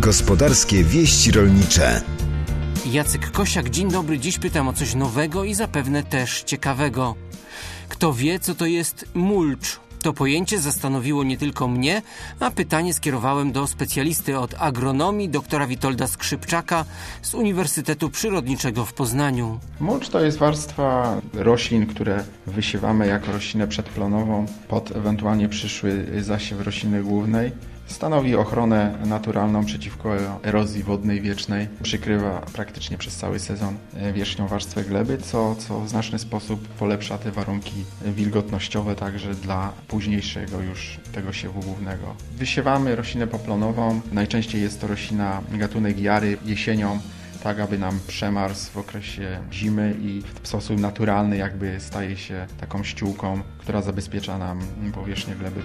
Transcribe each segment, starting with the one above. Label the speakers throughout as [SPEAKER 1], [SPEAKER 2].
[SPEAKER 1] Gospodarskie wieści rolnicze.
[SPEAKER 2] Jacek Kosiak, dzień dobry. Dziś pytam o coś nowego i zapewne też ciekawego. Kto wie, co to jest mulcz? To pojęcie zastanowiło nie tylko mnie, a pytanie skierowałem do specjalisty od agronomii, doktora Witolda Skrzypczaka z Uniwersytetu Przyrodniczego w Poznaniu.
[SPEAKER 3] Mulcz to jest warstwa roślin, które wysiewamy jako roślinę przedplonową pod ewentualnie przyszły zasiew rośliny głównej. Stanowi ochronę naturalną przeciwko erozji wodnej wiecznej. Przykrywa praktycznie przez cały sezon wierzchnią warstwę gleby, co w znaczny sposób polepsza te warunki wilgotnościowe także dla późniejszego już tego siewu głównego. Wysiewamy roślinę poplonową. Najczęściej jest to roślina gatunek jary jesienią, tak aby nam przemarzł w okresie zimy i w sposób naturalny jakby staje się taką ściółką, która zabezpiecza nam powierzchnię gleby.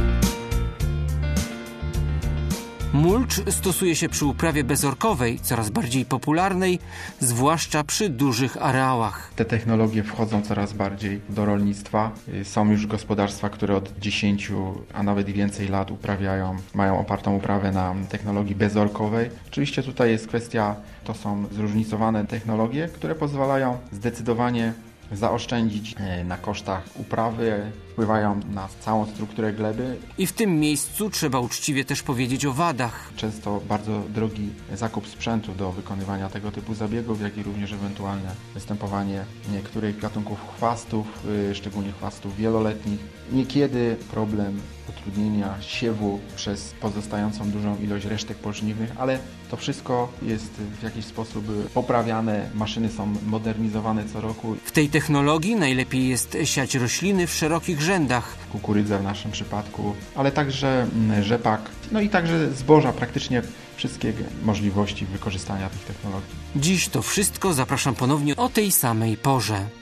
[SPEAKER 2] Mulcz stosuje się przy uprawie bezorkowej, coraz bardziej popularnej, zwłaszcza przy dużych areałach.
[SPEAKER 3] Te technologie wchodzą coraz bardziej do rolnictwa. Są już gospodarstwa, które od 10, a nawet i więcej lat mają opartą uprawę na technologii bezorkowej. Oczywiście tutaj jest kwestia, to są zróżnicowane technologie, które pozwalają zdecydowanie zaoszczędzić na kosztach uprawy, wpływają na całą strukturę gleby.
[SPEAKER 2] I w tym miejscu trzeba uczciwie też powiedzieć o wadach.
[SPEAKER 3] Często bardzo drogi zakup sprzętu do wykonywania tego typu zabiegów, jak i również ewentualne występowanie niektórych gatunków chwastów, szczególnie chwastów wieloletnich. Niekiedy problem utrudnienia siewu przez pozostającą dużą ilość resztek pożniwnych, ale to wszystko jest w jakiś sposób poprawiane, maszyny są modernizowane co roku.
[SPEAKER 2] W tej technologii najlepiej jest siać rośliny w szerokich rzędach.
[SPEAKER 3] Kukurydza w naszym przypadku, ale także rzepak, no i także zboża, praktycznie wszystkie możliwości wykorzystania tych technologii.
[SPEAKER 2] Dziś to wszystko, zapraszam ponownie o tej samej porze.